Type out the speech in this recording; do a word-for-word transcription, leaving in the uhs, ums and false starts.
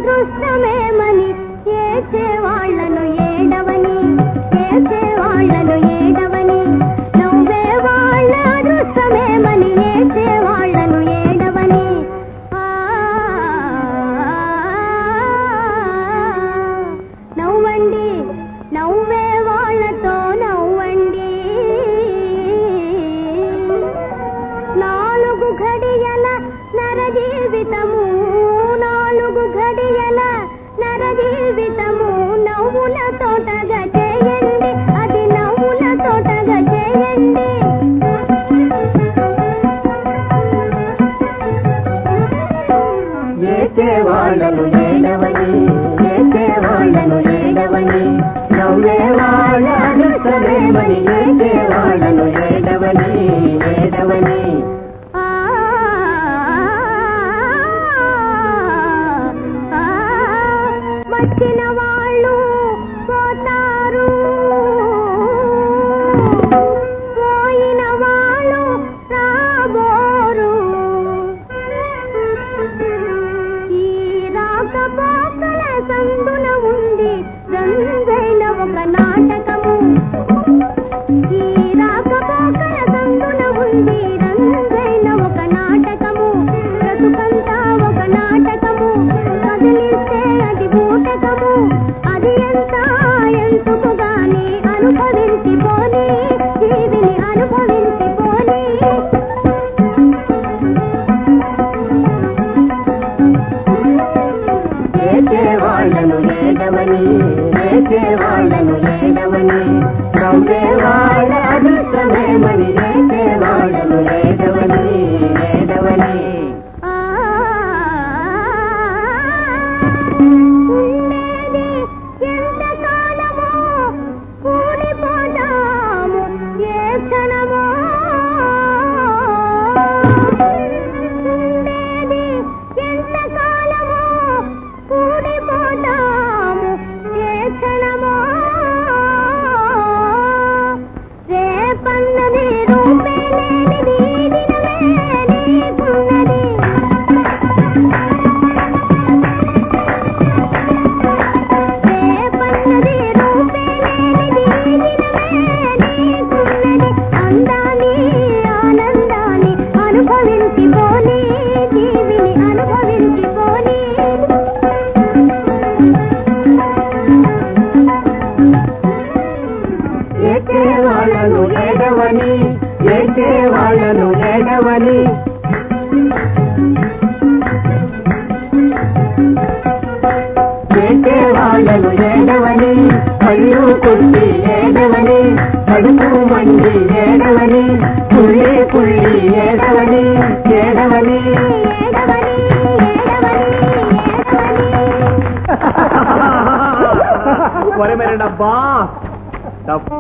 అదృష్టమేమని చేసేవాళ్లను ఏడవని చేసేవాళ్లను ఏడవని నవ్వే వాళ్ళ అదృష్టమేమని చేసేవాళ్లను ఏడవని నవ్వండి నవ్వే వాళ్ళతో నవ్వండి నాలుగు ఘడియల నర జీవితము నాలుగు ఘడియల నర జీవితము నవ్వుల తోటగా చేయండి అది నవ్వుల తోటగా చేయండి ఏసే వాళ్ళను ఏడవని ఏసే వాళ్ళను ఏడవని నవ్వే వాళ్ళ అదృష్టమేమని ఏసే వాళ్ళను ఏడవని ఏడవని వచ్చిన వాళ్ళు పోతారు పోయిన వాళ్ళు రాబోరు ఈ రాకపోకల సందున ఉంది రంగైన ఒక నాటకము ఈ రాకపోకల సందున ఉంది రంగైన ఒక నాటకము బ్రతుకంతా ఒక నాటకము కదిలిస్తే అది బూటకము అది ఎంత ఎందుకు గాని అనుభవించి పోని జీవిని అనుభవించి పోని ఏసే వాళ్ళను ఏడవని ఏసే వాళ్ళను ఏడవని నవ్వే వాళ్ళ అదృష్టమేమని ఏసే వాళ్ళను ఏడవని ఏడవని ఉండేది ఎంతకాలమో కూలిపోతాము ఏ క్షణమో ఉండేది ఎంతకాలమో కూలిపోతాము ఏ క్షణమో రేపన్నది రూపే లేనిది దినమే నీకున్నది రేపన్నది రూపే లేనిది దినమే నీకున్నది అందాన్ని ఆనందాన్ని అనుభవించి పోని జీవిని అనుభవించి పోని ఏసే వాళ్ళను ఏడవని ఏసే వాళ్ళను ఏడవని ఏసే వాళ్ళను ఏడవని కళ్ళు కుళ్ళి ఏడవని కడుపు మండి ఏడవని కుళ్ళి కుళ్ళి ఏడవని ఏడవని ఏడవని ఏడవని డబ్బా